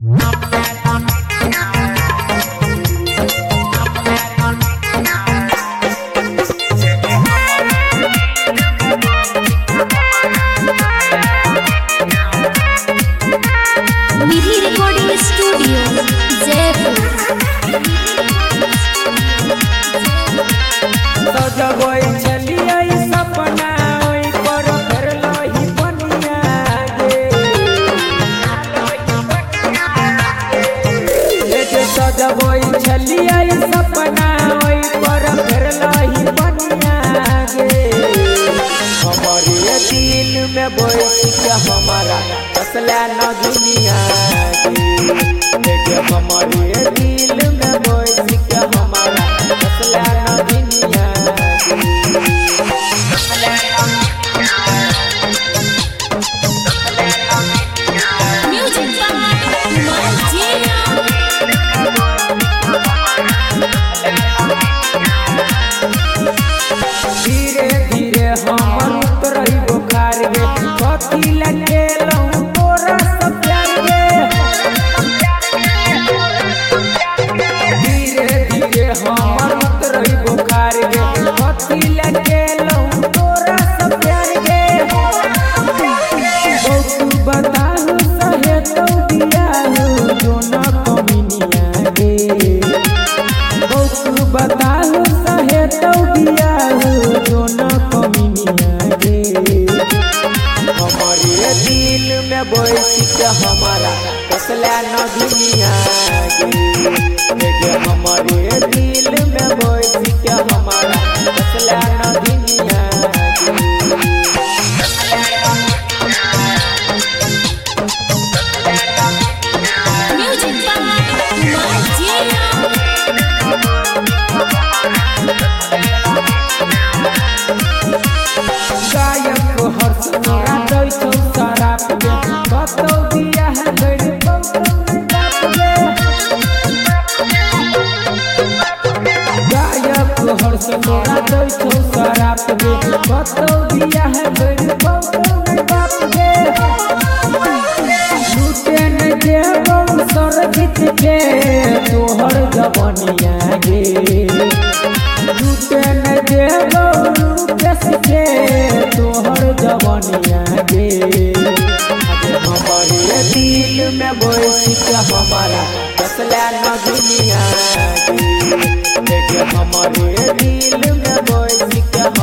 निधि recording studio Jaipur. सजगोई चलिए सपना ओई पर करलही बनिया गे सजगोई चलिए सपना ओई पर करलही बनिया गे हमारे दिल में बैठ के हमारा फसला न दुनिया गे हमारे दिल में बैठ के हमारा फसला न दुनिया म्यूजिक बाय धीरे धीरे हमर उतरई बुखार गे कथी लगे लहू तोरा सब प्यार गे धीरे धीरे हमर उतरई बुखार गे कथी लगे लहू तोरा सब प्यार गे बहुत बताहु सहे तो दियाहु जो न कमिनिया गे बहुत बताहु सहे तो दियाहु जो न कमिनिया गे हमारे दिल में बैठ के हमारा फसला न दुनिया गे हमारे दिल में बैठ के हमारा फसला न दुनिया म्यूजिक गायक हर्ष तोरा दै छौ शराब गे कतौ दिया है गड़ गायक हर्ष तोरा दै छौ शराब गे कतौ दिया है गड़ बाप गे लूटे न देबौ सरजित के तोहर जवनिया गे लूटे न देबौ रूपेश के तोहर जवनिया गे हमारे दिल में बैठ के हमारा फसला न दुनिया गे हमारे दिल में बैठ के